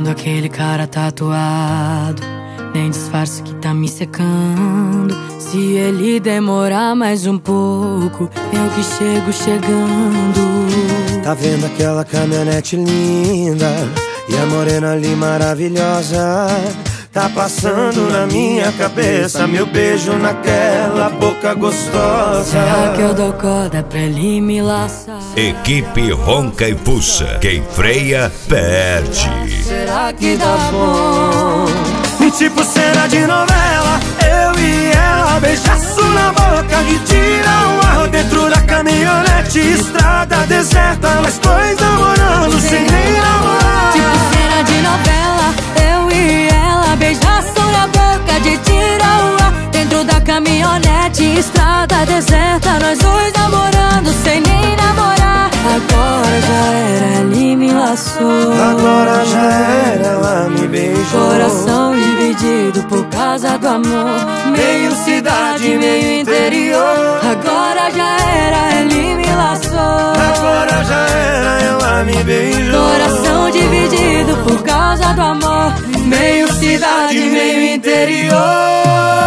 vendo aquele cara tatuado, nem disfarça que tá me secando. Se ele demorar mais um pouco, eu que chego chegando. Tá vendo aquela caminhonete linda e a morena ali maravilhosa? Tá passando na minha cabeça meu beijo naquela boca gostosa. Será que eu dou corda pra ele me laçar? Equipe Ronca e Puxa. Quem freia, perde. Será que dá bom? Tipo cena de novela, eu e ela, beijaço na boca e tira o ar dentro da caminhonete. Estrada deserta, nós dois namorando sem nem namorar. Tipo cena de novela, eu e ela, beijaço na boca de tira o ar dentro da caminhonete. Estrada deserta, nós dois namorando sem nem namorar. Agora já era, ele me laçou. Agora já era, ela me beijou. Coração dividido por causa do amor. Meio cidade, meio interior. Agora já era, ele me laçou. Agora já era, ela me beijou. Coração dividido por causa do amor. Meio cidade, meio interior.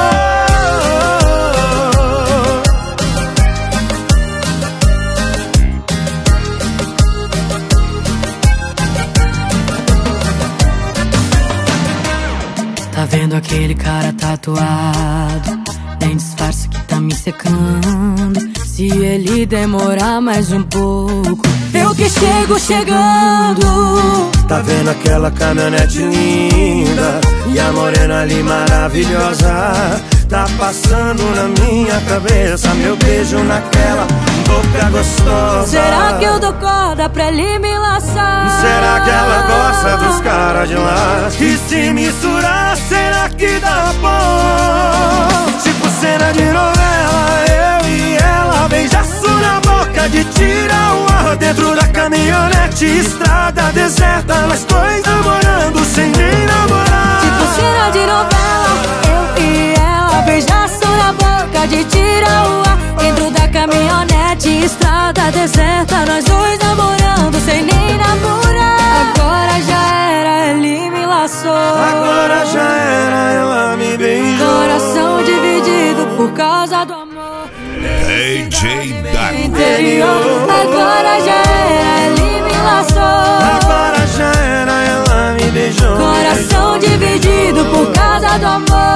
Tá vendo aquele cara tatuado, nem disfarça que tá me secando. Se ele demorar mais um pouco, eu que chego chegando. Tá vendo aquela caminhonete linda e a morena ali maravilhosa? Tá passando na minha cabeça meu beijo naquela boca gostosa. Será que eu dou corda pra ele me laçar? Será que ela gosta dos caras de lá? E se misturar, será que dá bom? Tipo cena de novela, eu e ela, beijaço na boca de tira o ar dentro da caminhonete. Estrada deserta, nós dois namorando sem nem namorar. Tipo cena de novela, eu e ela, beijaço na boca de tira o ar dentro da caminhonete. Estrada deserta, nós dois namorando sem nem namorar. Agora já era, ele me laçou. Agora já era, ela me beijou. Coração dividido por causa do amor. DJ Dago. Interior. Agora já era, ele me laçou. Agora já era, ela me beijou. Coração dividido por causa do amor.